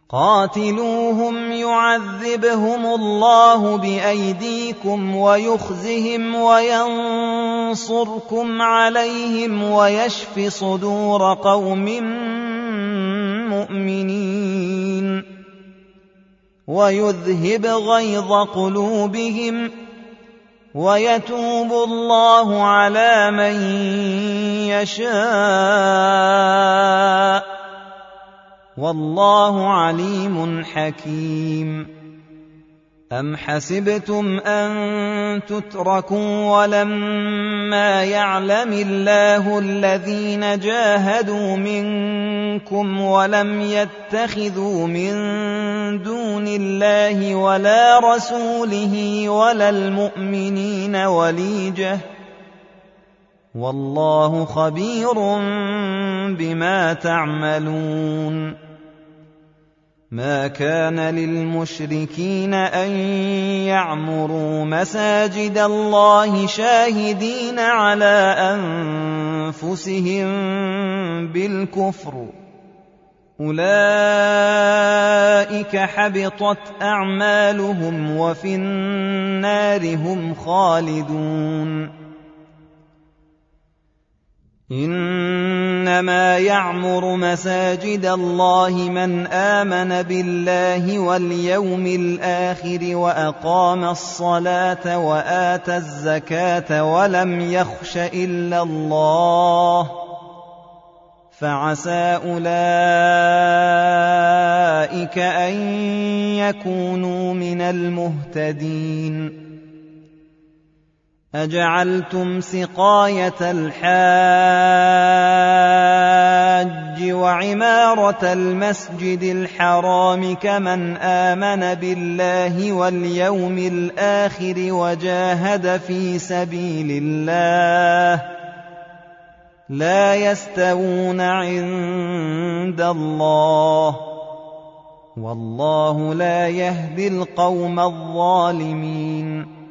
قاتلوهم يعذبهم الله بأيديكم ويخزهم وينصركم عليهم ويشف صدور قوم مؤمنين ويذهب غيظ قلوبهم ويتوب الله على من يشاء والله عليم حكيم. أم حسبتم أن تتركوا ولما يعلم الله الذين جاهدوا منكم ولم يتخذوا من دون الله ولا رسوله ولا المؤمنين وليجة والله خبير بما تعملون. ما كان للمشركين أن يعمروا مساجد الله شاهدين على أنفسهم بالكفر أولئك حبطت أعمالهم وفي النار هم خالدون. إنما يعمر مساجد الله من آمن بالله واليوم الآخر وأقام الصلاة وآتى الزكاة ولم يخش إلا الله فعسى أولئك أن يكونوا من المهتدين. أجعلتم سقاية الحاج وعمارة المسجد الحرام كمن آمن بالله واليوم الآخر وجاهد في سبيل الله لا يستوون عند الله والله لا يهدي القوم الظالمين.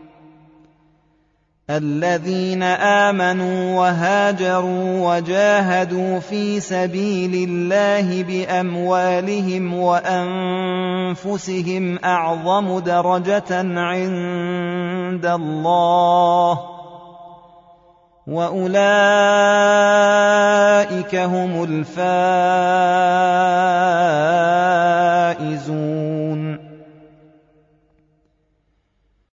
الذين آمنوا وهاجروا وجاهدوا في سبيل الله بأموالهم وأنفسهم أعظم درجة عند الله وأولئك هم الفائزون.